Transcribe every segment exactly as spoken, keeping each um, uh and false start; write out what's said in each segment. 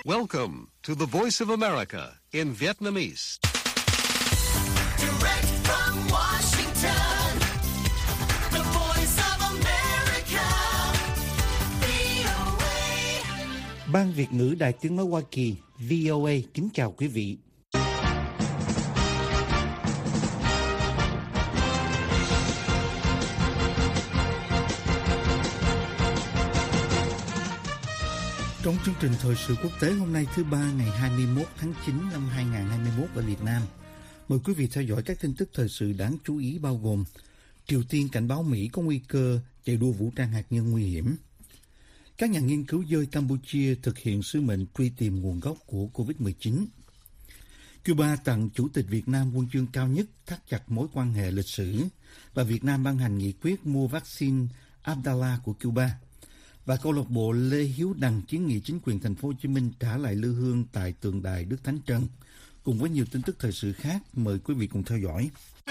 Welcome to the Voice of America in Vietnamese. Direct from Washington, the Voice of America, vê o a. Ban Việt ngữ Đài Tiếng nói Hoa Kỳ vê o a kính chào quý vị. Trong chương trình thời sự quốc tế hôm nay thứ ba ngày hai mươi mốt tháng chín năm hai nghìn không trăm hai mươi mốt ở Việt Nam, mời quý vị theo dõi các tin tức thời sự đáng chú ý bao gồm: Triều Tiên cảnh báo Mỹ có nguy cơ chạy đua vũ trang hạt nhân nguy hiểm; các nhà nghiên cứu dơi Campuchia thực hiện sứ mệnh truy tìm nguồn gốc của covid mười chín; Cuba tặng Chủ tịch Việt Nam huân chương cao nhất thắt chặt mối quan hệ lịch sử; và Việt Nam ban hành nghị quyết mua vaccine Abdala của Cuba; và câu lạc bộ Lê Hiếu Đằng kiến nghị chính quyền thành phố Hồ Chí Minh trả lại lư hương tại tượng đài Đức Thánh Trần, cùng với nhiều tin tức thời sự khác. Mời quý vị cùng theo dõi.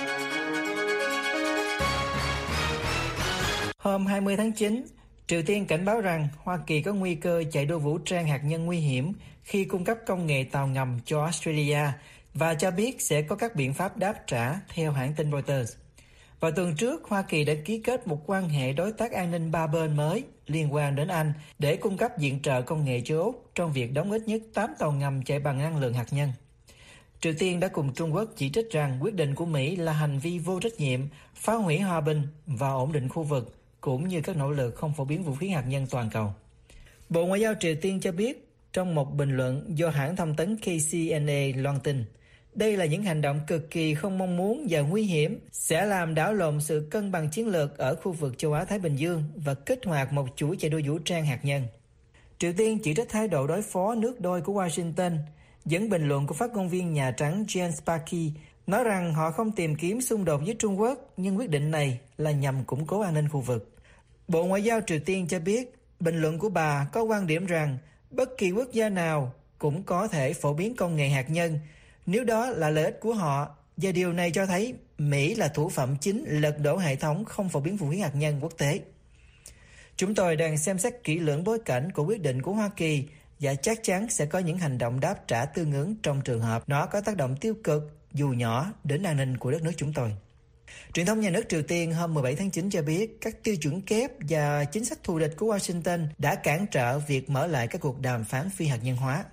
Hôm hai mươi tháng chín, Triều Tiên cảnh báo rằng Hoa Kỳ có nguy cơ chạy đua vũ trang hạt nhân nguy hiểm khi cung cấp công nghệ tàu ngầm cho Australia và cho biết sẽ có các biện pháp đáp trả, theo hãng tin Reuters. Vào tuần trước, Hoa Kỳ đã ký kết một quan hệ đối tác an ninh ba bên mới liên quan đến Anh để cung cấp viện trợ công nghệ cho Úc trong việc đóng ít nhất tám tàu ngầm chạy bằng năng lượng hạt nhân. Triều Tiên đã cùng Trung Quốc chỉ trích rằng quyết định của Mỹ là hành vi vô trách nhiệm, phá hủy hòa bình và ổn định khu vực, cũng như các nỗ lực không phổ biến vũ khí hạt nhân toàn cầu. Bộ Ngoại giao Triều Tiên cho biết trong một bình luận do hãng thông tấn K C N A loan tin, đây là những hành động cực kỳ không mong muốn và nguy hiểm, sẽ làm đảo lộn sự cân bằng chiến lược ở khu vực châu Á-Thái Bình Dương và kích hoạt một chuỗi chạy đua vũ trang hạt nhân. Triều Tiên chỉ trích thái độ đối phó nước đôi của Washington, dẫn bình luận của phát ngôn viên Nhà Trắng Jen Psaki nói rằng họ không tìm kiếm xung đột với Trung Quốc, nhưng quyết định này là nhằm củng cố an ninh khu vực. Bộ Ngoại giao Triều Tiên cho biết, bình luận của bà có quan điểm rằng bất kỳ quốc gia nào cũng có thể phổ biến công nghệ hạt nhân nếu đó là lợi ích của họ, và điều này cho thấy Mỹ là thủ phạm chính lật đổ hệ thống không phổ biến vũ khí hạt nhân quốc tế. Chúng tôi đang xem xét kỹ lưỡng bối cảnh của quyết định của Hoa Kỳ và chắc chắn sẽ có những hành động đáp trả tương ứng trong trường hợp nó có tác động tiêu cực, dù nhỏ, đến an ninh của đất nước chúng tôi. Truyền thông nhà nước Triều Tiên hôm mười bảy tháng chín cho biết các tiêu chuẩn kép và chính sách thù địch của Washington đã cản trở việc mở lại các cuộc đàm phán phi hạt nhân hóa.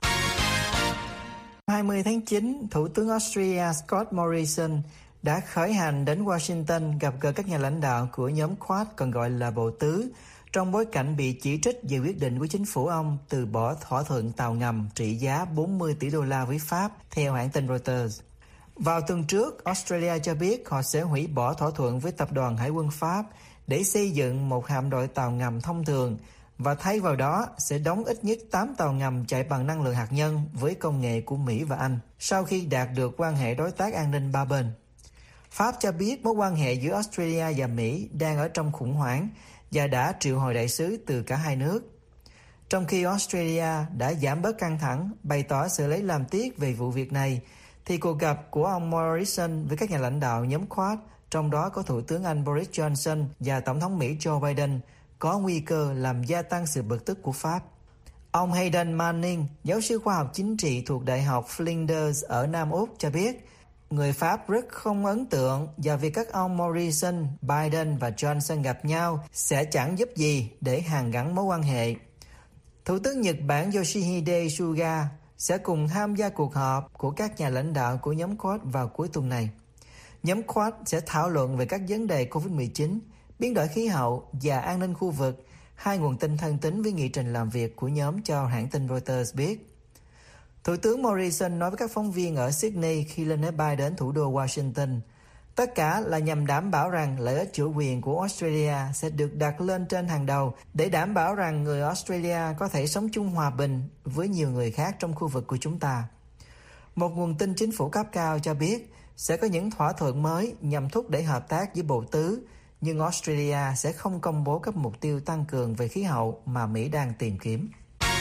hai mươi tháng chín, Thủ tướng Australia Scott Morrison đã khởi hành đến Washington gặp gỡ các nhà lãnh đạo của nhóm Quad, còn gọi là Bộ Tứ, trong bối cảnh bị chỉ trích về quyết định của chính phủ ông từ bỏ thỏa thuận tàu ngầm trị giá bốn mươi tỷ đô la với Pháp, theo hãng tin Reuters. Vào tuần trước, Australia cho biết họ sẽ hủy bỏ thỏa thuận với tập đoàn Hải quân Pháp để xây dựng một hạm đội tàu ngầm thông thường, và thay vào đó sẽ đóng ít nhất tám tàu ngầm chạy bằng năng lượng hạt nhân với công nghệ của Mỹ và Anh, sau khi đạt được quan hệ đối tác an ninh ba bên. Pháp cho biết mối quan hệ giữa Australia và Mỹ đang ở trong khủng hoảng và đã triệu hồi đại sứ từ cả hai nước. Trong khi Australia đã giảm bớt căng thẳng, bày tỏ sự lấy làm tiếc về vụ việc này, thì cuộc gặp của ông Morrison với các nhà lãnh đạo nhóm Quad, trong đó có Thủ tướng Anh Boris Johnson và Tổng thống Mỹ Joe Biden, có nguy cơ làm gia tăng sự bực tức của Pháp. Ông Hayden Manning, giáo sư khoa học chính trị thuộc Đại học Flinders ở Nam Úc cho biết, người Pháp rất không ấn tượng và việc các ông Morrison, Biden và Johnson gặp nhau sẽ chẳng giúp gì để hàn gắn mối quan hệ. Thủ tướng Nhật Bản Yoshihide Suga sẽ cùng tham gia cuộc họp của các nhà lãnh đạo của nhóm Quad vào cuối tuần này. Nhóm Quad sẽ thảo luận về các vấn đề covid mười chín, biến đổi khí hậu và an ninh khu vực, hai nguồn tin thân tín với nghị trình làm việc của nhóm cho hãng tin Reuters biết. Thủ tướng Morrison nói với các phóng viên ở Sydney khi lên máy bay đến thủ đô Washington, tất cả là nhằm đảm bảo rằng lợi ích chủ quyền của Australia sẽ được đặt lên trên hàng đầu để đảm bảo rằng người Australia có thể sống chung hòa bình với nhiều người khác trong khu vực của chúng ta. Một nguồn tin chính phủ cấp cao cho biết sẽ có những thỏa thuận mới nhằm thúc đẩy hợp tác với Bộ Tứ, nhưng Australia sẽ không công bố các mục tiêu tăng cường về khí hậu mà Mỹ đang tìm kiếm.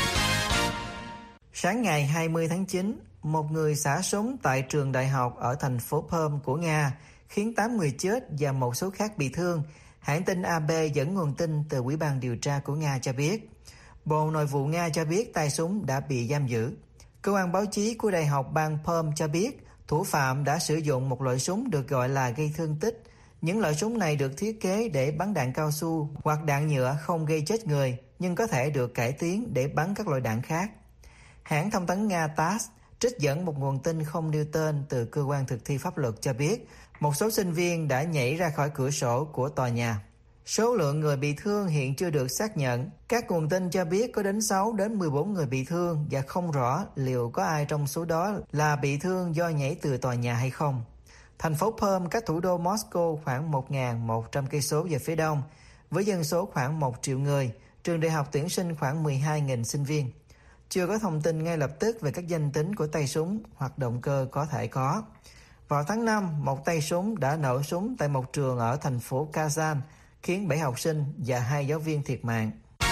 Sáng ngày hai mươi tháng chín, một người xả súng tại trường đại học ở thành phố Perm của Nga khiến tám người chết và một số khác bị thương, hãng tin A B dẫn nguồn tin từ Ủy ban điều tra của Nga cho biết. Bộ Nội vụ Nga cho biết tay súng đã bị giam giữ. Cơ quan báo chí của Đại học bang Perm cho biết thủ phạm đã sử dụng một loại súng được gọi là gây thương tích. Những loại súng này được thiết kế để bắn đạn cao su hoặc đạn nhựa không gây chết người, nhưng có thể được cải tiến để bắn các loại đạn khác. Hãng thông tấn Nga tê a ét trích dẫn một nguồn tin không nêu tên từ cơ quan thực thi pháp luật cho biết một số sinh viên đã nhảy ra khỏi cửa sổ của tòa nhà. Số lượng người bị thương hiện chưa được xác nhận. Các nguồn tin cho biết có đến sáu đến mười bốn người bị thương và không rõ liệu có ai trong số đó là bị thương do nhảy từ tòa nhà hay không. Thành phố Perm cách thủ đô Moscow khoảng một nghìn một trăm cây số về phía đông, với dân số khoảng một triệu người. Trường đại học tuyển sinh khoảng mười hai nghìn sinh viên. Chưa có thông tin ngay lập tức về các danh tính của tay súng hoặc động cơ có thể có. Vào tháng năm, một tay súng đã nổ súng tại một trường ở thành phố Kazan, khiến bảy học sinh và hai giáo viên thiệt mạng.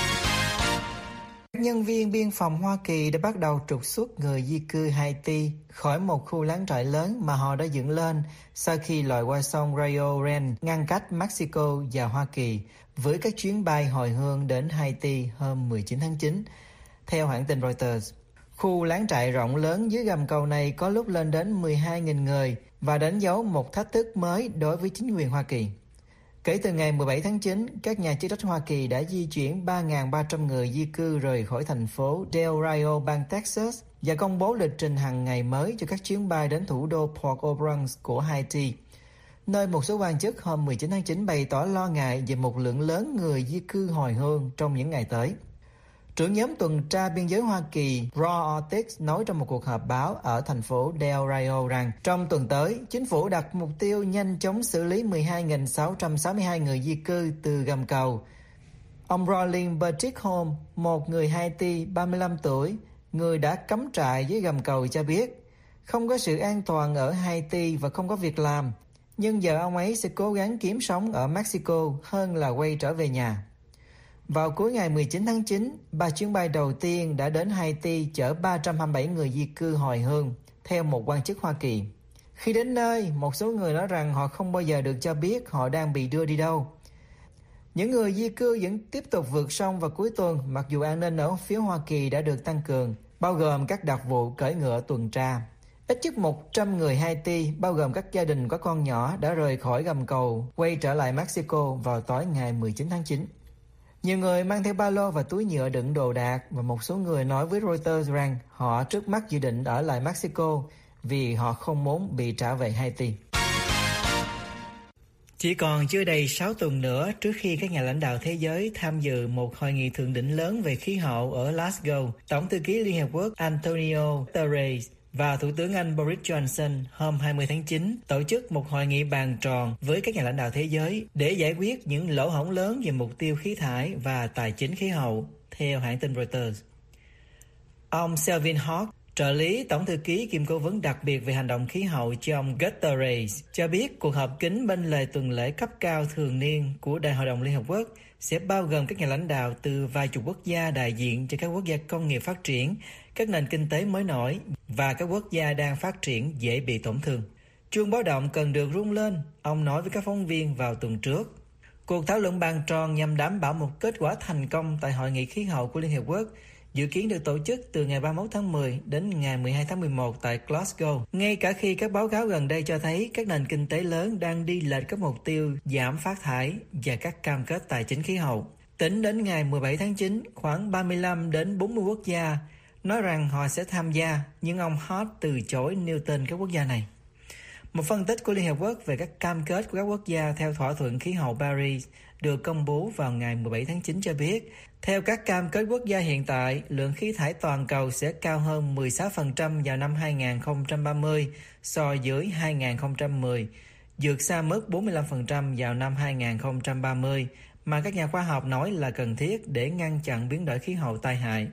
Các nhân viên biên phòng Hoa Kỳ đã bắt đầu trục xuất người di cư Haiti khỏi một khu lán trại lớn mà họ đã dựng lên sau khi lội qua sông Rio Grande ngăn cách Mexico và Hoa Kỳ với các chuyến bay hồi hương đến Haiti hôm mười chín tháng chín. Theo hãng tin Reuters, khu lán trại rộng lớn dưới gầm cầu này có lúc lên đến mười hai nghìn người và đánh dấu một thách thức mới đối với chính quyền Hoa Kỳ. Kể từ ngày mười bảy tháng chín, các nhà chức trách Hoa Kỳ đã di chuyển ba nghìn ba trăm người di cư rời khỏi thành phố Del Rio, bang Texas và công bố lịch trình hàng ngày mới cho các chuyến bay đến thủ đô Port-au-Prince của Haiti, nơi một số quan chức hôm mười chín tháng chín bày tỏ lo ngại về một lượng lớn người di cư hồi hương trong những ngày tới. Trưởng nhóm tuần tra biên giới Hoa Kỳ Roy Ortiz nói trong một cuộc họp báo ở thành phố Del Rio rằng trong tuần tới, chính phủ đặt mục tiêu nhanh chóng xử lý mười hai nghìn sáu trăm sáu mươi hai người di cư từ gầm cầu. Ông Rolling Bertichholm, một người Haiti ba mươi lăm tuổi, người đã cắm trại dưới gầm cầu cho biết không có sự an toàn ở Haiti và không có việc làm, nhưng giờ ông ấy sẽ cố gắng kiếm sống ở Mexico hơn là quay trở về nhà. Vào cuối ngày mười chín tháng chín, ba chuyến bay đầu tiên đã đến Haiti chở ba trăm hai mươi bảy người di cư hồi hương, theo một quan chức Hoa Kỳ. Khi đến nơi, một số người nói rằng họ không bao giờ được cho biết họ đang bị đưa đi đâu. Những người di cư vẫn tiếp tục vượt sông vào cuối tuần, mặc dù an ninh ở phía Hoa Kỳ đã được tăng cường, bao gồm các đặc vụ cưỡi ngựa tuần tra. Ít nhất một trăm người Haiti, bao gồm các gia đình có con nhỏ, đã rời khỏi gầm cầu, quay trở lại Mexico vào tối ngày mười chín tháng chín. Nhiều người mang theo ba lô và túi nhựa đựng đồ đạc và một số người nói với Reuters rằng họ trước mắt dự định ở lại Mexico vì họ không muốn bị trả về Haiti. Chỉ còn chưa đầy sáu tuần nữa trước khi các nhà lãnh đạo thế giới tham dự một hội nghị thượng đỉnh lớn về khí hậu ở Glasgow, Tổng thư ký Liên Hợp Quốc Antonio Guterres và Thủ tướng Anh Boris Johnson hôm hai mươi tháng chín tổ chức một hội nghị bàn tròn với các nhà lãnh đạo thế giới để giải quyết những lỗ hổng lớn về mục tiêu khí thải và tài chính khí hậu, theo hãng tin Reuters. Ông Selwyn Hawke, trợ lý Tổng thư ký kiêm cố vấn đặc biệt về hành động khí hậu cho ông Guterres, cho biết cuộc họp kín bên lề tuần lễ cấp cao thường niên của Đại hội đồng Liên Hợp Quốc sẽ bao gồm các nhà lãnh đạo từ vài chục quốc gia đại diện cho các quốc gia công nghiệp phát triển, các nền kinh tế mới nổi và các quốc gia đang phát triển dễ bị tổn thương. Chuông báo động cần được rung lên, ông nói với các phóng viên vào tuần trước. Cuộc thảo luận bàn tròn nhằm đảm bảo một kết quả thành công tại Hội nghị khí hậu của Liên Hợp Quốc dự kiến được tổ chức từ ngày ba mươi mốt tháng mười đến ngày mười hai tháng mười một tại Glasgow, ngay cả khi các báo cáo gần đây cho thấy các nền kinh tế lớn đang đi lệch các mục tiêu giảm phát thải và các cam kết tài chính khí hậu. Tính đến ngày mười bảy tháng chín, khoảng ba mươi lăm đến bốn mươi quốc gia nói rằng họ sẽ tham gia, nhưng ông Hart từ chối nêu tên các quốc gia này. Một phân tích của Liên Hợp Quốc về các cam kết của các quốc gia theo thỏa thuận khí hậu Paris được công bố vào ngày mười bảy tháng chín cho biết, theo các cam kết quốc gia hiện tại, lượng khí thải toàn cầu sẽ cao hơn mười sáu phần trăm vào năm hai nghìn không trăm ba mươi so với hai nghìn không trăm mười, vượt xa mức bốn mươi lăm phần trăm vào năm hai nghìn không trăm ba mươi mà các nhà khoa học nói là cần thiết để ngăn chặn biến đổi khí hậu tai hại.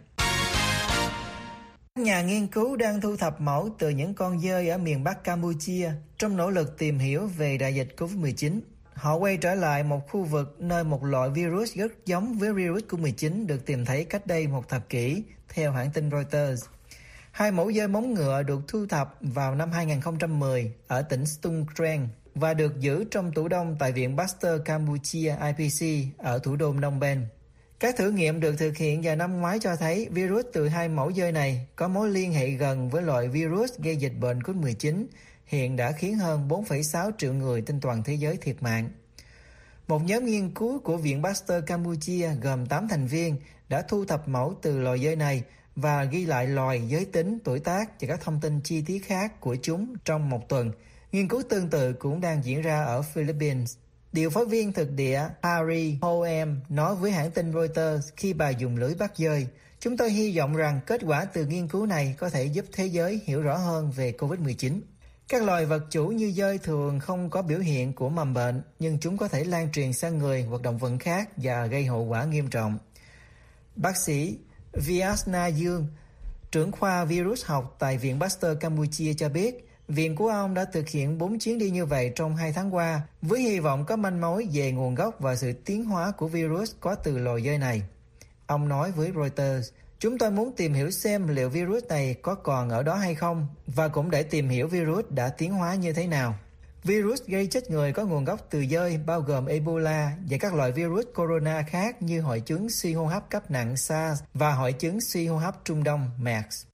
Các nhà nghiên cứu đang thu thập mẫu từ những con dơi ở miền Bắc Campuchia trong nỗ lực tìm hiểu về đại dịch covid mười chín. Họ quay trở lại một khu vực nơi một loại virus rất giống với virus covid mười chín được tìm thấy cách đây một thập kỷ, theo hãng tin Reuters. Hai mẫu dơi móng ngựa được thu thập vào năm hai nghìn không trăm mười ở tỉnh Stung Treng và được giữ trong tủ đông tại Viện Pasteur Campuchia I P C ở thủ đô Phnom Penh. Các thử nghiệm được thực hiện vào năm ngoái cho thấy virus từ hai mẫu dơi này có mối liên hệ gần với loại virus gây dịch bệnh covid mười chín, hiện đã khiến hơn bốn phẩy sáu triệu người trên toàn thế giới thiệt mạng. Một nhóm nghiên cứu của Viện Pasteur Campuchia gồm tám thành viên đã thu thập mẫu từ loài dơi này và ghi lại loài, giới tính, tuổi tác và các thông tin chi tiết khác của chúng trong một tuần. Nghiên cứu tương tự cũng đang diễn ra ở Philippines. Điều phối viên thực địa Harry Hoem nói với hãng tin Reuters khi bà dùng lưỡi bắt dơi: "Chúng tôi hy vọng rằng kết quả từ nghiên cứu này có thể giúp thế giới hiểu rõ hơn về covid mười chín. Các loài vật chủ như dơi thường không có biểu hiện của mầm bệnh, nhưng chúng có thể lan truyền sang người hoặc động vật khác và gây hậu quả nghiêm trọng." Bác sĩ Viasna Dương, trưởng khoa virus học tại Viện Pasteur Campuchia cho biết, viện của ông đã thực hiện bốn chuyến đi như vậy trong hai tháng qua, với hy vọng có manh mối về nguồn gốc và sự tiến hóa của virus có từ loài dơi này. Ông nói với Reuters: "Chúng tôi muốn tìm hiểu xem liệu virus này có còn ở đó hay không, và cũng để tìm hiểu virus đã tiến hóa như thế nào." Virus gây chết người có nguồn gốc từ dơi bao gồm Ebola và các loại virus corona khác như hội chứng suy hô hấp cấp nặng SARS và hội chứng suy hô hấp Trung Đông MERS.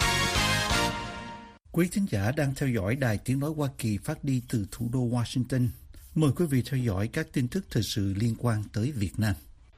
Quý thính giả đang theo dõi Đài Tiếng nói Hoa Kỳ phát đi từ thủ đô Washington. Mời quý vị theo dõi các tin tức thời sự liên quan tới Việt Nam.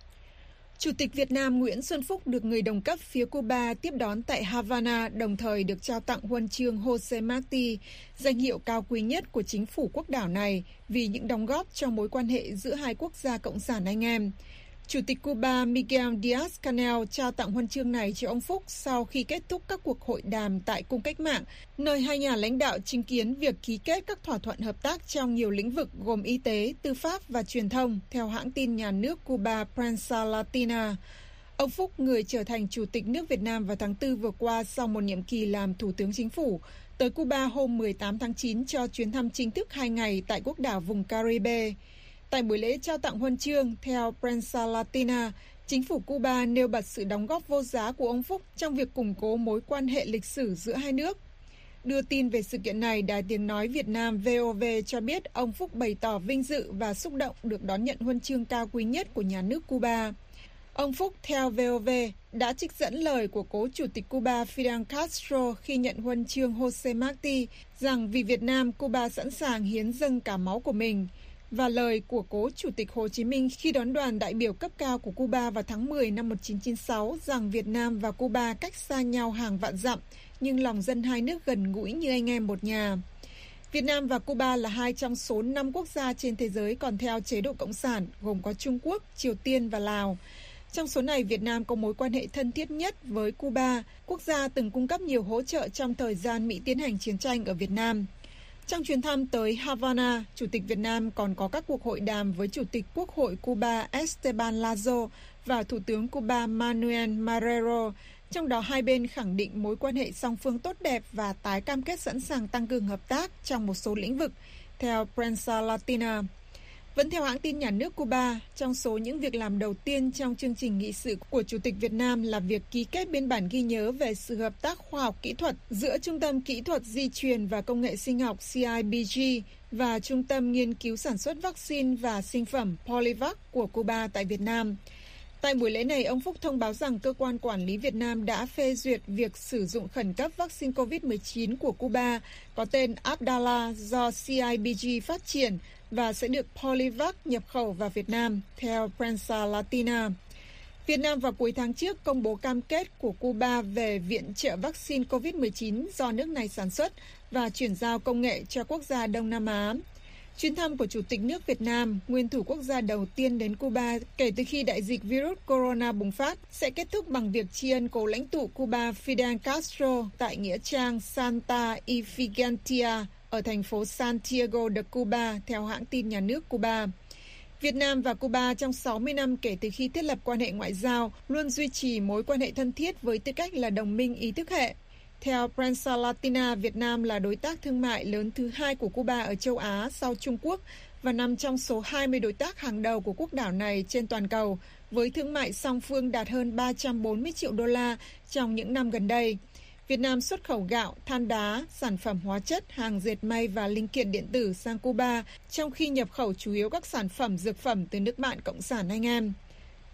Chủ tịch Việt Nam Nguyễn Xuân Phúc được người đồng cấp phía Cuba tiếp đón tại Havana, đồng thời được trao tặng huân chương Jose Marti, danh hiệu cao quý nhất của chính phủ quốc đảo này vì những đóng góp cho mối quan hệ giữa hai quốc gia cộng sản anh em. Chủ tịch Cuba Miguel Díaz-Canel trao tặng huân chương này cho ông Phúc sau khi kết thúc các cuộc hội đàm tại Cung Cách Mạng, nơi hai nhà lãnh đạo chứng kiến việc ký kết các thỏa thuận hợp tác trong nhiều lĩnh vực gồm y tế, tư pháp và truyền thông, theo hãng tin nhà nước Cuba Prensa Latina. Ông Phúc, người trở thành Chủ tịch nước Việt Nam vào tháng tư vừa qua sau một nhiệm kỳ làm Thủ tướng Chính phủ, tới Cuba hôm mười tám tháng chín cho chuyến thăm chính thức hai ngày tại quốc đảo vùng Caribe. Tại buổi lễ trao tặng huân chương, theo Prensa Latina, chính phủ Cuba nêu bật sự đóng góp vô giá của ông Phúc trong việc củng cố mối quan hệ lịch sử giữa hai nước. Đưa tin về sự kiện này, Đài Tiếng nói Việt Nam vê o vê cho biết ông Phúc bày tỏ vinh dự và xúc động được đón nhận huân chương cao quý nhất của nhà nước Cuba. Ông Phúc, theo vê o vê, đã trích dẫn lời của cố Chủ tịch Cuba Fidel Castro khi nhận huân chương Jose Marti rằng vì Việt Nam, Cuba sẵn sàng hiến dâng cả máu của mình, và lời của cố Chủ tịch Hồ Chí Minh khi đón đoàn đại biểu cấp cao của Cuba vào tháng mười năm một nghìn chín trăm chín mươi sáu rằng Việt Nam và Cuba cách xa nhau hàng vạn dặm, nhưng lòng dân hai nước gần gũi như anh em một nhà. Việt Nam và Cuba là hai trong số năm quốc gia trên thế giới còn theo chế độ cộng sản, gồm có Trung Quốc, Triều Tiên và Lào. Trong số này, Việt Nam có mối quan hệ thân thiết nhất với Cuba, quốc gia từng cung cấp nhiều hỗ trợ trong thời gian Mỹ tiến hành chiến tranh ở Việt Nam. Trong chuyến thăm tới Havana, Chủ tịch Việt Nam còn có các cuộc hội đàm với Chủ tịch Quốc hội Cuba Esteban Lazo và Thủ tướng Cuba Manuel Marrero, trong đó hai bên khẳng định mối quan hệ song phương tốt đẹp và tái cam kết sẵn sàng tăng cường hợp tác trong một số lĩnh vực, theo Prensa Latina. Vẫn theo hãng tin nhà nước Cuba, trong số những việc làm đầu tiên trong chương trình nghị sự của Chủ tịch Việt Nam là việc ký kết biên bản ghi nhớ về sự hợp tác khoa học kỹ thuật giữa Trung tâm Kỹ thuật Di truyền và Công nghệ Sinh học C I B G và Trung tâm Nghiên cứu Sản xuất Vaccine và Sinh phẩm Polivac của Cuba tại Việt Nam. Tại buổi lễ này, ông Phúc thông báo rằng cơ quan quản lý Việt Nam đã phê duyệt việc sử dụng khẩn cấp vaccine covid mười chín của Cuba có tên Abdala do C I B G phát triển và sẽ được Polivac nhập khẩu vào Việt Nam, theo Prensa Latina. Việt Nam vào cuối tháng trước công bố cam kết của Cuba về viện trợ vaccine covid mười chín do nước này sản xuất và chuyển giao công nghệ cho quốc gia Đông Nam Á. Chuyến thăm của Chủ tịch nước Việt Nam, nguyên thủ quốc gia đầu tiên đến Cuba kể từ khi đại dịch virus corona bùng phát, sẽ kết thúc bằng việc tri ân cố lãnh tụ Cuba Fidel Castro tại nghĩa trang Santa Ifigenia ở thành phố Santiago de Cuba, theo hãng tin nhà nước Cuba. Việt Nam và Cuba trong sáu mươi năm kể từ khi thiết lập quan hệ ngoại giao luôn duy trì mối quan hệ thân thiết với tư cách là đồng minh ý thức hệ. Theo Prensa Latina, Việt Nam là đối tác thương mại lớn thứ hai của Cuba ở châu Á sau Trung Quốc và nằm trong số hai mươi đối tác hàng đầu của quốc đảo này trên toàn cầu, với thương mại song phương đạt hơn ba trăm bốn mươi triệu đô la trong những năm gần đây. Việt Nam xuất khẩu gạo, than đá, sản phẩm hóa chất, hàng dệt may và linh kiện điện tử sang Cuba, trong khi nhập khẩu chủ yếu các sản phẩm dược phẩm từ nước bạn Cộng sản anh em.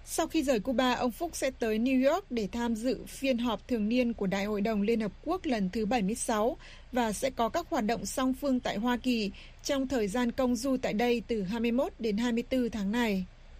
Sau khi rời Cuba, ông Phúc sẽ tới New York để tham dự phiên họp thường niên của Đại hội đồng Liên Hợp Quốc lần thứ bảy mươi sáu và sẽ có các hoạt động song phương tại Hoa Kỳ trong thời gian công du tại đây từ hai mươi mốt đến hai mươi tư tháng này.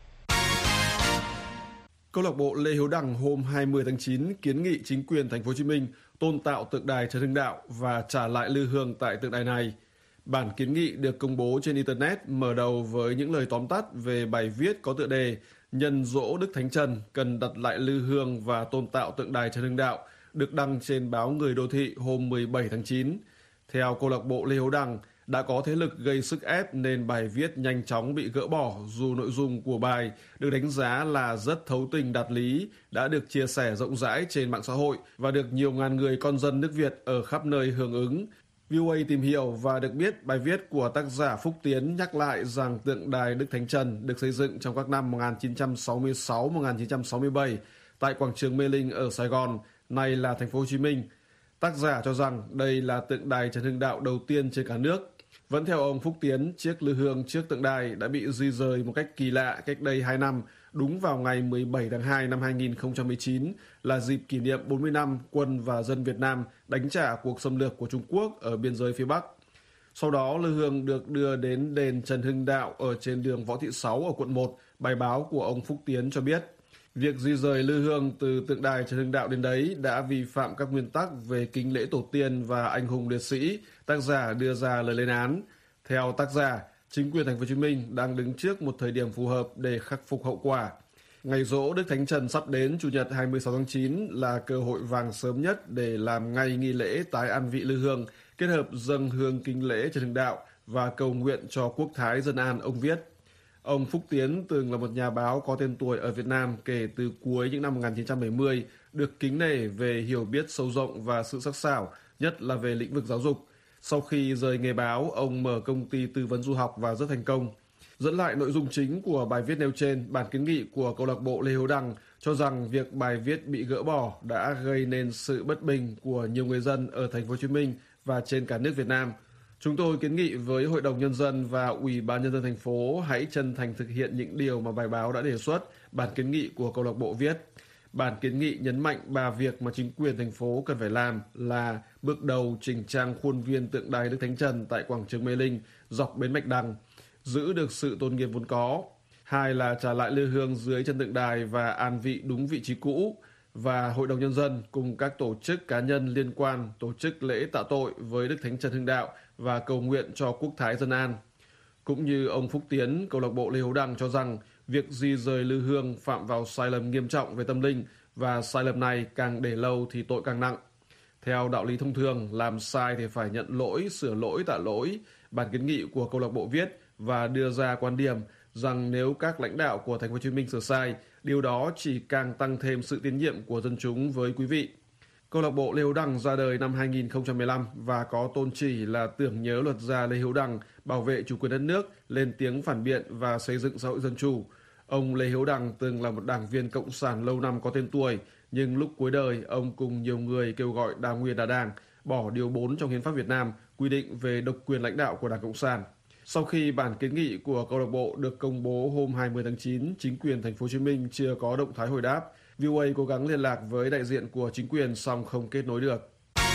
Câu lạc bộ Lê Hiếu Đằng hôm hai mươi tháng chín kiến nghị chính quyền Thành phố Hồ Chí Minh tôn tạo tượng đài Trần Hưng Đạo và trả lại lư hương tại tượng đài này. Bản kiến nghị được công bố trên Internet mở đầu với những lời tóm tắt về bài viết có tựa đề Nhân dỗ Đức Thánh Trần cần đặt lại lư hương và tôn tạo tượng đài Trần Hưng Đạo, được đăng trên báo Người Đô Thị hôm mười bảy tháng chín. Theo câu lạc bộ Lê Hiếu Đằng, đã có thế lực gây sức ép nên bài viết nhanh chóng bị gỡ bỏ, dù nội dung của bài được đánh giá là rất thấu tình đạt lý, đã được chia sẻ rộng rãi trên mạng xã hội và được nhiều ngàn người con dân nước Việt ở khắp nơi hưởng ứng. vê o a tìm hiểu và được biết bài viết của tác giả Phúc Tiến nhắc lại rằng tượng đài Đức Thánh Trần được xây dựng trong các năm một nghìn chín trăm sáu mươi sáu đến một nghìn chín trăm sáu mươi bảy tại quảng trường Mê Linh ở Sài Gòn, nay là Thành phố Hồ Chí Minh. Tác giả cho rằng đây là tượng đài Trần Hưng Đạo đầu tiên trên cả nước. Vẫn theo ông Phúc Tiến, chiếc lư hương trước tượng đài đã bị di rời một cách kỳ lạ cách đây hai năm, đúng vào ngày mười bảy tháng hai năm hai nghìn không trăm mười chín, là dịp kỷ niệm bốn mươi năm quân và dân Việt Nam đánh trả cuộc xâm lược của Trung Quốc ở biên giới phía Bắc. Sau đó, lư hương được đưa đến đền Trần Hưng Đạo ở trên đường Võ Thị Sáu ở quận một. Bài báo của ông Phúc Tiến cho biết, việc di rời lư hương từ tượng đài Trần Hưng Đạo đến đấy đã vi phạm các nguyên tắc về kính lễ tổ tiên và anh hùng liệt sĩ. Tác giả đưa ra lời lên án. Theo tác giả, chính quyền Thành phố Hồ Chí Minh đang đứng trước một thời điểm phù hợp để khắc phục hậu quả. Ngày giỗ Đức Thánh Trần sắp đến Chủ nhật hai mươi sáu tháng chín là cơ hội vàng sớm nhất để làm ngay nghi lễ tái an vị lư hương, kết hợp dâng hương kính lễ Trần Hưng Đạo và cầu nguyện cho quốc thái dân an, ông viết. Ông Phúc Tiến từng là một nhà báo có tên tuổi ở Việt Nam kể từ cuối những năm một nghìn chín trăm bảy mươi, được kính nể về hiểu biết sâu rộng và sự sắc sảo, nhất là về lĩnh vực giáo dục. Sau khi rời nghề báo, ông mở công ty tư vấn du học và rất thành công. Dẫn lại nội dung chính của bài viết nêu trên, bản kiến nghị của câu lạc bộ Lê Hiếu Đằng cho rằng việc bài viết bị gỡ bỏ đã gây nên sự bất bình của nhiều người dân ở Thành phố Hồ Chí Minh và trên cả nước Việt Nam. Chúng tôi kiến nghị với Hội đồng Nhân dân và Ủy ban Nhân dân thành phố hãy chân thành thực hiện những điều mà bài báo đã đề xuất, bản kiến nghị của câu lạc bộ viết. Bản kiến nghị nhấn mạnh ba việc mà chính quyền thành phố cần phải làm là bước đầu chỉnh trang khuôn viên tượng đài Đức Thánh Trần tại quảng trường Mê Linh dọc bến Bạch Đằng, giữ được sự tôn nghiêm vốn có. Hai là trả lại lư hương dưới chân tượng đài và an vị đúng vị trí cũ. Và Hội đồng Nhân dân cùng các tổ chức cá nhân liên quan tổ chức lễ tạ tội với Đức Thánh Trần Hưng Đạo và cầu nguyện cho quốc thái dân an. Cũng như ông Phúc Tiến, câu lạc bộ Lê Hiếu Đằng cho rằng việc di rời lư hương phạm vào sai lầm nghiêm trọng về tâm linh và sai lầm này càng để lâu thì tội càng nặng. Theo đạo lý thông thường, làm sai thì phải nhận lỗi, sửa lỗi, tạ lỗi. Bản kiến nghị của câu lạc bộ viết và đưa ra quan điểm rằng nếu các lãnh đạo của Thành phố Hồ Chí Minh sửa sai, điều đó chỉ càng tăng thêm sự tín nhiệm của dân chúng với quý vị. Câu lạc bộ Lê Hiếu Đằng ra đời năm hai nghìn không trăm mười lăm và có tôn chỉ là tưởng nhớ luật gia Lê Hiếu Đằng, bảo vệ chủ quyền đất nước, lên tiếng phản biện và xây dựng xã hội dân chủ. Ông Lê Hiếu Đằng từng là một đảng viên cộng sản lâu năm có tên tuổi, nhưng lúc cuối đời, ông cùng nhiều người kêu gọi đa nguyên đa đảng, bỏ điều bốn trong Hiến pháp Việt Nam quy định về độc quyền lãnh đạo của Đảng Cộng sản. Sau khi bản kiến nghị của câu lạc bộ được công bố hôm hai mươi tháng chín, chính quyền Thành phố Hồ Chí Minh chưa có động thái hồi đáp. vê o a cố gắng liên lạc với đại diện của chính quyền song không kết nối được.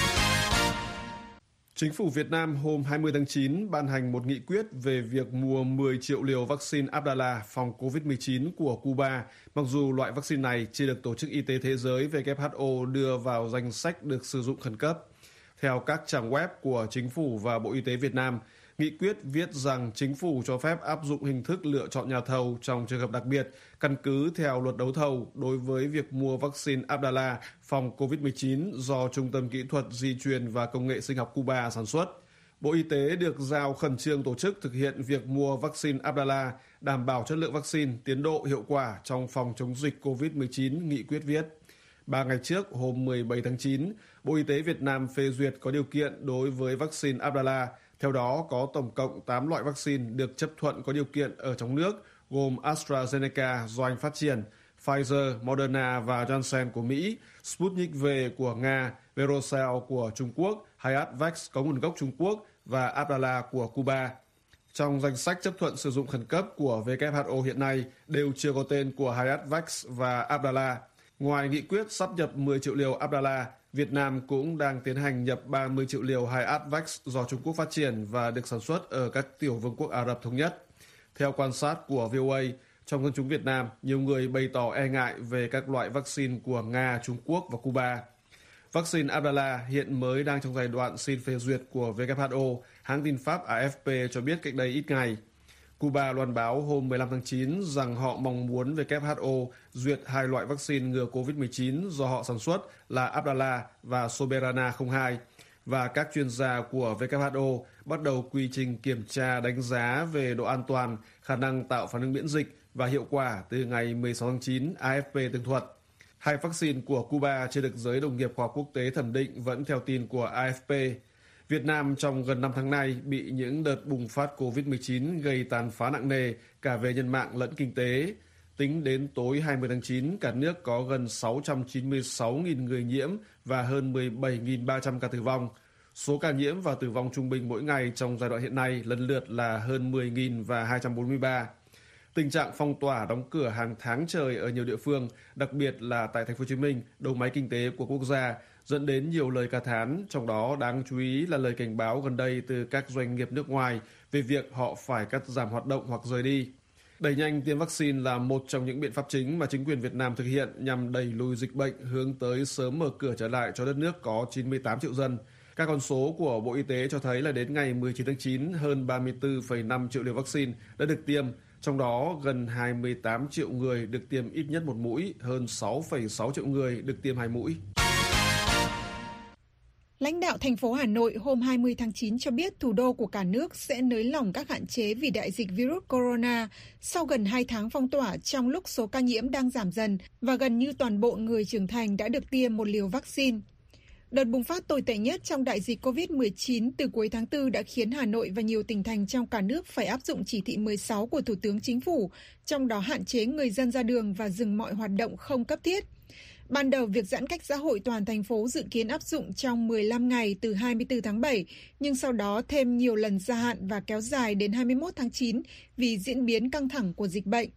Chính phủ Việt Nam hôm hai mươi tháng chín ban hành một nghị quyết về việc mua mười triệu liều vaccine Abdala phòng covid mười chín của Cuba, mặc dù loại vaccine này chưa được Tổ chức Y tế Thế giới W H O đưa vào danh sách được sử dụng khẩn cấp. Theo các trang web của Chính phủ và Bộ Y tế Việt Nam, nghị quyết viết rằng chính phủ cho phép áp dụng hình thức lựa chọn nhà thầu trong trường hợp đặc biệt, căn cứ theo luật đấu thầu đối với việc mua vaccine Abdala phòng covid mười chín do Trung tâm Kỹ thuật Di truyền và Công nghệ Sinh học Cuba sản xuất. Bộ Y tế được giao khẩn trương tổ chức thực hiện việc mua vaccine Abdala, đảm bảo chất lượng vaccine, tiến độ hiệu quả trong phòng chống dịch covid mười chín, nghị quyết viết. Ba ngày trước, hôm mười bảy tháng chín, Bộ Y tế Việt Nam phê duyệt có điều kiện đối với vaccine Abdala. Theo đó, có tổng cộng tám loại vaccine được chấp thuận có điều kiện ở trong nước, gồm AstraZeneca do Anh phát triển, Pfizer, Moderna và Janssen của Mỹ, Sputnik V của Nga, Verocell của Trung Quốc, Hayat Vax có nguồn gốc Trung Quốc và Abdala của Cuba. Trong danh sách chấp thuận sử dụng khẩn cấp của vê kép hát o hiện nay đều chưa có tên của Hayat-Vax và Abdala. Ngoài nghị quyết sắp nhập mười triệu liều Abdala, Việt Nam cũng đang tiến hành nhập ba mươi triệu liều Hayat-Vax do Trung Quốc phát triển và được sản xuất ở các tiểu vương quốc Ả Rập Thống Nhất. Theo quan sát của vê o a, trong dân chúng Việt Nam, nhiều người bày tỏ e ngại về các loại vaccine của Nga, Trung Quốc và Cuba. Vaccine Abdala hiện mới đang trong giai đoạn xin phê duyệt của vê kép hát o, hãng tin Pháp a ép pê cho biết cách đây ít ngày. Cuba loan báo hôm mười lăm tháng chín rằng họ mong muốn vê kép hát o duyệt hai loại vaccine ngừa covid mười chín do họ sản xuất là Abdala và Soberana không hai, và các chuyên gia của vê kép hát o bắt đầu quy trình kiểm tra đánh giá về độ an toàn, khả năng tạo phản ứng miễn dịch và hiệu quả từ ngày mười sáu tháng chín, a ép pê tường thuật. Hai vaccine của Cuba chưa được giới đồng nghiệp khoa học quốc tế thẩm định vẫn theo tin của a ép pê. Việt Nam trong gần năm tháng nay bị những đợt bùng phát covid mười chín gây tàn phá nặng nề cả về nhân mạng lẫn kinh tế. Tính đến tối hai mươi tháng chín, cả nước có gần sáu trăm chín mươi sáu nghìn người nhiễm và hơn mười bảy nghìn ba trăm ca tử vong. Số ca nhiễm và tử vong trung bình mỗi ngày trong giai đoạn hiện nay lần lượt là hơn mười nghìn và hai trăm bốn mươi ba. Tình trạng phong tỏa đóng cửa hàng tháng trời ở nhiều địa phương, đặc biệt là tại thành phố Hồ Chí Minh, đầu máy kinh tế của quốc gia, dẫn đến nhiều lời ca thán, trong đó đáng chú ý là lời cảnh báo gần đây từ các doanh nghiệp nước ngoài về việc họ phải cắt giảm hoạt động hoặc rời đi. Đẩy nhanh tiêm vaccine là một trong những biện pháp chính mà chính quyền Việt Nam thực hiện nhằm đẩy lùi dịch bệnh, hướng tới sớm mở cửa trở lại cho đất nước có chín mươi tám triệu dân. Các con số của Bộ Y tế cho thấy là đến ngày mười chín tháng chín, hơn ba mươi tư phẩy năm triệu liều vaccine đã được tiêm, trong đó gần hai mươi tám triệu người được tiêm ít nhất một mũi, hơn sáu phẩy sáu triệu người được tiêm hai mũi. Lãnh đạo thành phố Hà Nội hôm hai mươi tháng chín cho biết thủ đô của cả nước sẽ nới lỏng các hạn chế vì đại dịch virus corona sau gần hai tháng phong tỏa trong lúc số ca nhiễm đang giảm dần và gần như toàn bộ người trưởng thành đã được tiêm một liều vaccine. Đợt bùng phát tồi tệ nhất trong đại dịch covid mười chín từ cuối tháng tư đã khiến Hà Nội và nhiều tỉnh thành trong cả nước phải áp dụng chỉ thị mười sáu của Thủ tướng Chính phủ, trong đó hạn chế người dân ra đường và dừng mọi hoạt động không cấp thiết. Ban đầu, việc giãn cách xã hội toàn thành phố dự kiến áp dụng trong mười lăm ngày từ hai mươi tư tháng bảy, nhưng sau đó thêm nhiều lần gia hạn và kéo dài đến hai mươi mốt tháng chín vì diễn biến căng thẳng của dịch bệnh.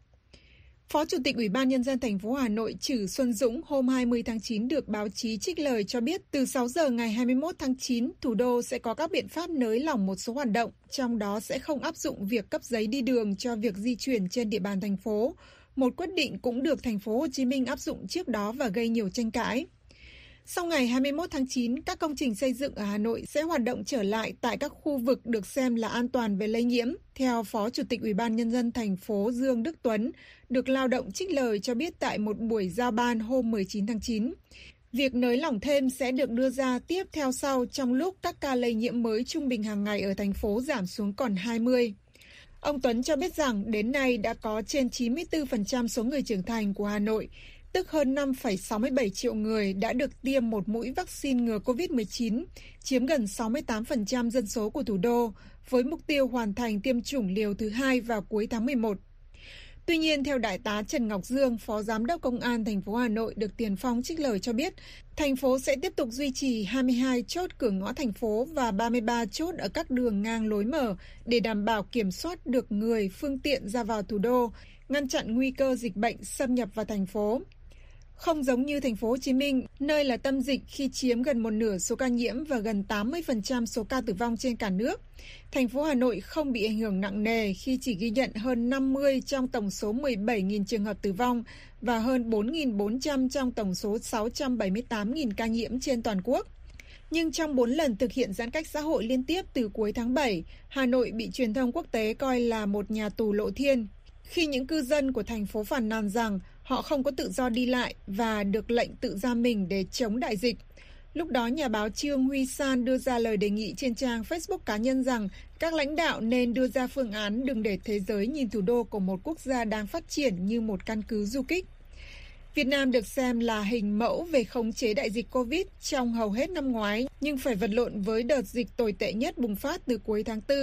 Phó Chủ tịch Ủy ban Nhân dân thành phố Hà Nội Trử Xuân Dũng hôm hai mươi tháng chín được báo chí trích lời cho biết từ sáu giờ ngày hai mươi mốt tháng chín, thủ đô sẽ có các biện pháp nới lỏng một số hoạt động, trong đó sẽ không áp dụng việc cấp giấy đi đường cho việc di chuyển trên địa bàn thành phố. Một quyết định cũng được thành phố Hồ Chí Minh áp dụng trước đó và gây nhiều tranh cãi. Sau ngày hai mươi mốt tháng chín, các công trình xây dựng ở Hà Nội sẽ hoạt động trở lại tại các khu vực được xem là an toàn về lây nhiễm, theo Phó Chủ tịch Ủy ban Nhân dân thành phố Dương Đức Tuấn, được Lao động trích lời cho biết tại một buổi giao ban hôm mười chín tháng chín. Việc nới lỏng thêm sẽ được đưa ra tiếp theo sau trong lúc các ca lây nhiễm mới trung bình hàng ngày ở thành phố giảm xuống còn hai mươi. Ông Tuấn cho biết rằng đến nay đã có trên chín mươi tư phần trăm số người trưởng thành của Hà Nội, tức hơn năm phẩy sáu mươi bảy triệu người đã được tiêm một mũi vaccine ngừa covid mười chín, chiếm gần sáu mươi tám phần trăm dân số của thủ đô, với mục tiêu hoàn thành tiêm chủng liều thứ hai vào cuối tháng mười một. Tuy nhiên, theo Đại tá Trần Ngọc Dương, Phó Giám đốc Công an thành phố Hà Nội được Tiền Phong trích lời cho biết, thành phố sẽ tiếp tục duy trì hai mươi hai chốt cửa ngõ thành phố và ba mươi ba chốt ở các đường ngang lối mở để đảm bảo kiểm soát được người, phương tiện ra vào thủ đô, ngăn chặn nguy cơ dịch bệnh xâm nhập vào thành phố. Không giống như thành phố Hồ Chí Minh, nơi là tâm dịch khi chiếm gần một nửa số ca nhiễm và gần tám mươi phần trăm số ca tử vong trên cả nước, thành phố Hà Nội không bị ảnh hưởng nặng nề khi chỉ ghi nhận hơn năm mươi trong tổng số mười bảy nghìn trường hợp tử vong và hơn bốn nghìn bốn trăm trong tổng số sáu trăm bảy mươi tám nghìn ca nhiễm trên toàn quốc. Nhưng trong bốn lần thực hiện giãn cách xã hội liên tiếp từ cuối tháng bảy, Hà Nội bị truyền thông quốc tế coi là một nhà tù lộ thiên, khi những cư dân của thành phố phàn nàn rằng họ không có tự do đi lại và được lệnh tự giam mình để chống đại dịch. Lúc đó, nhà báo Trương Huy San đưa ra lời đề nghị trên trang Facebook cá nhân rằng các lãnh đạo nên đưa ra phương án đừng để thế giới nhìn thủ đô của một quốc gia đang phát triển như một căn cứ du kích. Việt Nam được xem là hình mẫu về khống chế đại dịch Covid trong hầu hết năm ngoái, nhưng phải vật lộn với đợt dịch tồi tệ nhất bùng phát từ cuối tháng tư.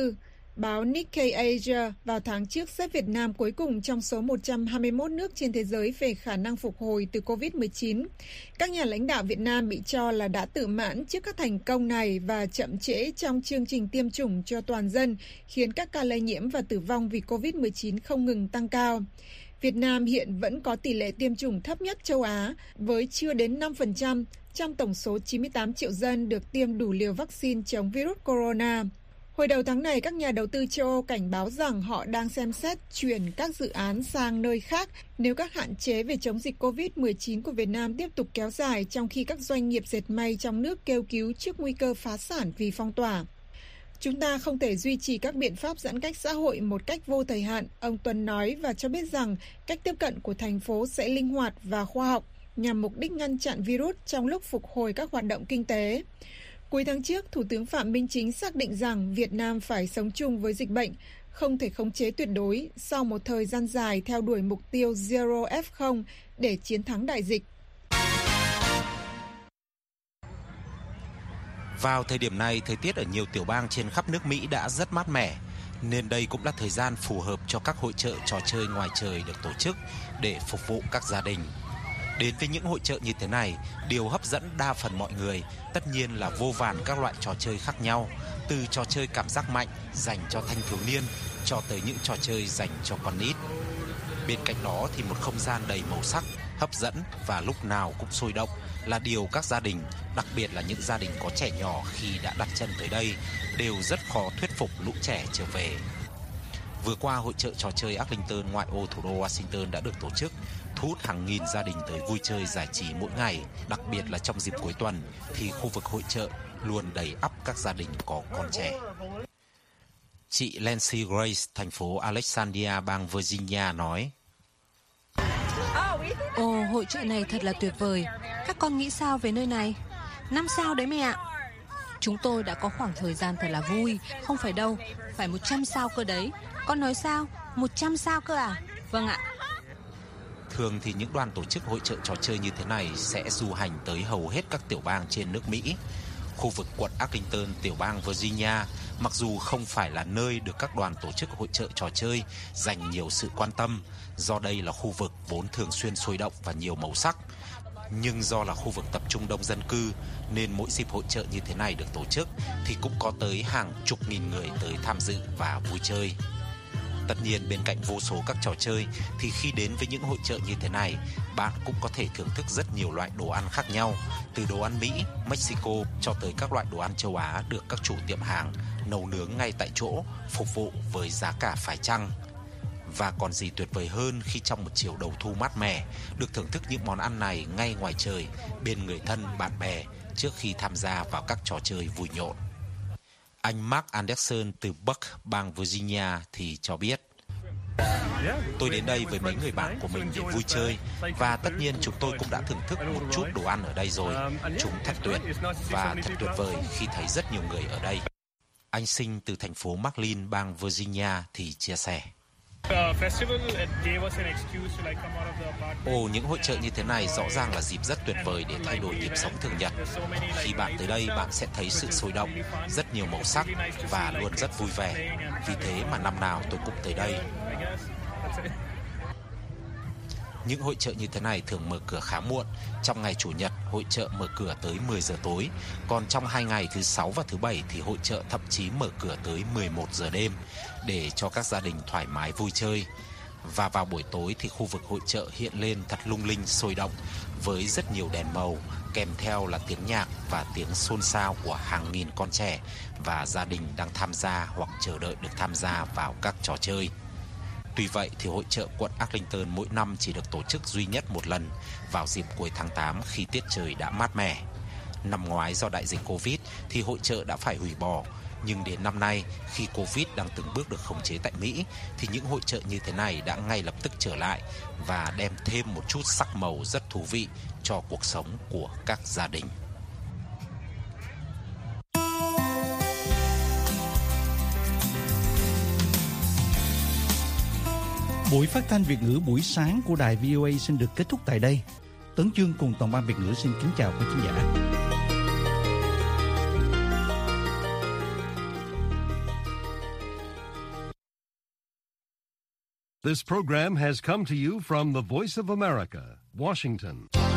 Báo Nikkei Asia vào tháng trước xếp Việt Nam cuối cùng trong số một trăm hai mươi mốt nước trên thế giới về khả năng phục hồi từ covid mười chín. Các nhà lãnh đạo Việt Nam bị cho là đã tự mãn trước các thành công này và chậm trễ trong chương trình tiêm chủng cho toàn dân, khiến các ca lây nhiễm và tử vong vì covid mười chín không ngừng tăng cao. Việt Nam hiện vẫn có tỷ lệ tiêm chủng thấp nhất châu Á, với chưa đến năm phần trăm trong tổng số chín mươi tám triệu dân được tiêm đủ liều vaccine chống virus corona. Hồi đầu tháng này, các nhà đầu tư châu Âu cảnh báo rằng họ đang xem xét chuyển các dự án sang nơi khác nếu các hạn chế về chống dịch covid mười chín của Việt Nam tiếp tục kéo dài, trong khi các doanh nghiệp dệt may trong nước kêu cứu trước nguy cơ phá sản vì phong tỏa. Chúng ta không thể duy trì các biện pháp giãn cách xã hội một cách vô thời hạn, ông Tuấn nói, và cho biết rằng cách tiếp cận của thành phố sẽ linh hoạt và khoa học nhằm mục đích ngăn chặn virus trong lúc phục hồi các hoạt động kinh tế. Cuối tháng trước, Thủ tướng Phạm Minh Chính xác định rằng Việt Nam phải sống chung với dịch bệnh, không thể khống chế tuyệt đối sau một thời gian dài theo đuổi mục tiêu Zero ép không để chiến thắng đại dịch. Vào thời điểm này, thời tiết ở nhiều tiểu bang trên khắp nước Mỹ đã rất mát mẻ, nên đây cũng là thời gian phù hợp cho các hội chợ trò chơi ngoài trời được tổ chức để phục vụ các gia đình. Đến với những hội chợ như thế này, điều hấp dẫn đa phần mọi người tất nhiên là vô vàn các loại trò chơi khác nhau, từ trò chơi cảm giác mạnh dành cho thanh thiếu niên cho tới những trò chơi dành cho con nít. Bên cạnh đó thì một không gian đầy màu sắc, hấp dẫn và lúc nào cũng sôi động là điều các gia đình, đặc biệt là những gia đình có trẻ nhỏ khi đã đặt chân tới đây, đều rất khó thuyết phục lũ trẻ trở về. Vừa qua, hội chợ trò chơi Arlington ngoại ô thủ đô Washington đã được tổ chức, thu hút hàng nghìn gia đình tới vui chơi giải trí mỗi ngày, đặc biệt là trong dịp cuối tuần thì khu vực hội chợ luôn đầy ắp các gia đình có con trẻ. Chị Nancy Grace, thành phố Alexandria, bang Virginia nói: Ồ, hội chợ này thật là tuyệt vời. Các con nghĩ sao về nơi này? Năm sao đấy mẹ ạ. Chúng tôi đã có khoảng thời gian thật là vui. Không phải đâu, phải một trăm sao cơ đấy. Con nói sao? Một trăm sao cơ à? Vâng ạ. Thường thì những đoàn tổ chức hội chợ trò chơi như thế này sẽ du hành tới hầu hết các tiểu bang trên nước Mỹ. Khu vực quận Arlington, tiểu bang Virginia, mặc dù không phải là nơi được các đoàn tổ chức hội chợ trò chơi dành nhiều sự quan tâm, do đây là khu vực vốn thường xuyên sôi động và nhiều màu sắc. Nhưng do là khu vực tập trung đông dân cư, nên mỗi dịp hội chợ như thế này được tổ chức thì cũng có tới hàng chục nghìn người tới tham dự và vui chơi. Tất nhiên, bên cạnh vô số các trò chơi thì khi đến với những hội chợ như thế này, bạn cũng có thể thưởng thức rất nhiều loại đồ ăn khác nhau, từ đồ ăn Mỹ, Mexico cho tới các loại đồ ăn châu Á được các chủ tiệm hàng nấu nướng ngay tại chỗ, phục vụ với giá cả phải chăng. Và còn gì tuyệt vời hơn khi trong một chiều đầu thu mát mẻ được thưởng thức những món ăn này ngay ngoài trời, bên người thân, bạn bè trước khi tham gia vào các trò chơi vui nhộn. Anh Mark Anderson từ Buck, bang Virginia thì cho biết: Tôi đến đây với mấy người bạn của mình để vui chơi, và tất nhiên chúng tôi cũng đã thưởng thức một chút đồ ăn ở đây rồi. Chúng thật tuyệt và thật tuyệt vời khi thấy rất nhiều người ở đây. Anh Sinh từ thành phố McLean, bang Virginia thì chia sẻ: Ồ, những hội chợ như thế này rõ ràng là dịp rất tuyệt vời để thay đổi nhịp sống thường nhật. Khi bạn tới đây, bạn sẽ thấy sự sôi động, rất nhiều màu sắc và luôn rất vui vẻ. Vì thế mà năm nào tôi cũng tới đây. Những hội chợ như thế này thường mở cửa khá muộn. Trong ngày Chủ nhật, hội chợ mở cửa tới mười giờ tối. Còn trong hai ngày thứ Sáu và thứ Bảy thì hội chợ thậm chí mở cửa tới mười một giờ đêm để cho các gia đình thoải mái vui chơi. Và vào buổi tối thì khu vực hội chợ hiện lên thật lung linh, sôi động với rất nhiều đèn màu, kèm theo là tiếng nhạc và tiếng xôn xao của hàng nghìn con trẻ và gia đình đang tham gia hoặc chờ đợi được tham gia vào các trò chơi. Tuy vậy thì hội chợ quận Arlington mỗi năm chỉ được tổ chức duy nhất một lần vào dịp cuối tháng tám khi tiết trời đã mát mẻ. Năm ngoái do đại dịch Covid thì hội chợ đã phải hủy bỏ, nhưng đến năm nay khi Covid đang từng bước được khống chế tại Mỹ thì những hội chợ như thế này đã ngay lập tức trở lại và đem thêm một chút sắc màu rất thú vị cho cuộc sống của các gia đình. Buổi phát thanh Việt ngữ buổi sáng của đài vê o a xin được kết thúc tại đây. Tấn Chương cùng toàn ban Việt ngữ xin kính chào quý khán giả. This program has come to you from the Voice of America, Washington.